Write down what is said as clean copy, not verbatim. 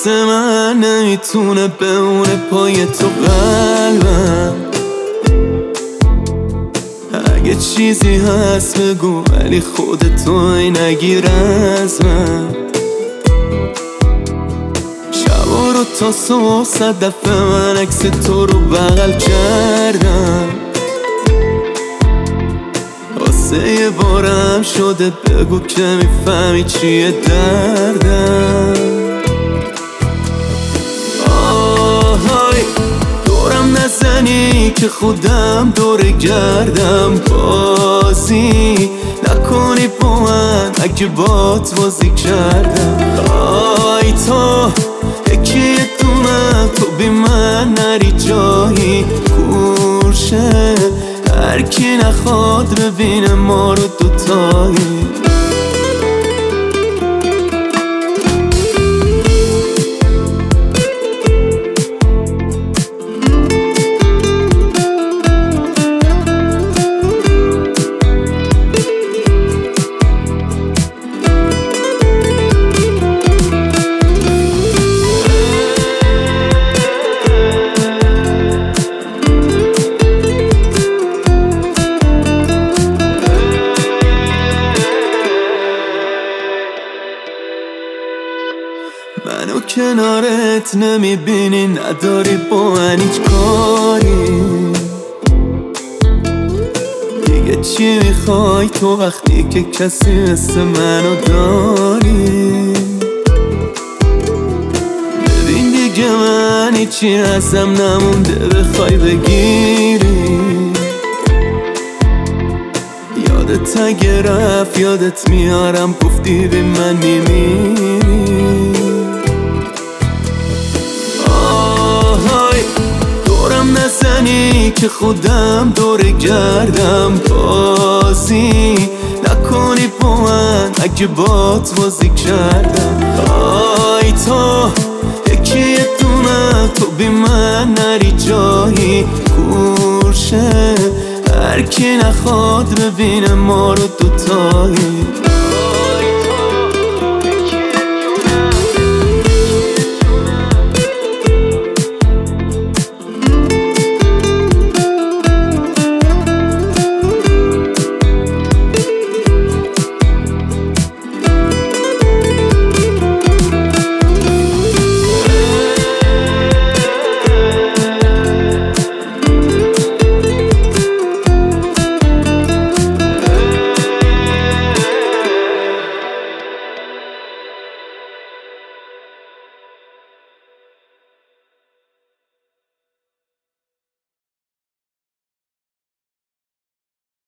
واسه من نمیتونه بمونه پای تو قلبم. اگه چیزی هست بگو ولی خودتو نگیر از من. شبا رو تا صبح 100 دفعه من عکس تو رو بغل کردم. واسه یه بارم شده بگو که میفهمی چیه دردم. آهای دورم نزنی که خودم دور گردم. بازی نکنی با من اگه بات بازی کردم. آی تو یکی یه دونه تو بی من نری جایی گوشه. هر کی نخواد ببینه ما رو دوتایی. منو کنارت نمیبینی نداری با من هیچ کاری. دیگه چی میخوای تو وقتی که کسی مثل منو داری؟ ببین دیگه من هیچی ازم نمونده بخوای بگیری. یادت اگه رفت یادت میارم گفتی به من میمیری. نزنی که خودم دور گردم. بازی نکنی با من اگه بات بازی کردم. آی تو یکی یه دونه تو بی من نری جایی گوشه. هر کی نخواد ببینه ما رو دوتایی.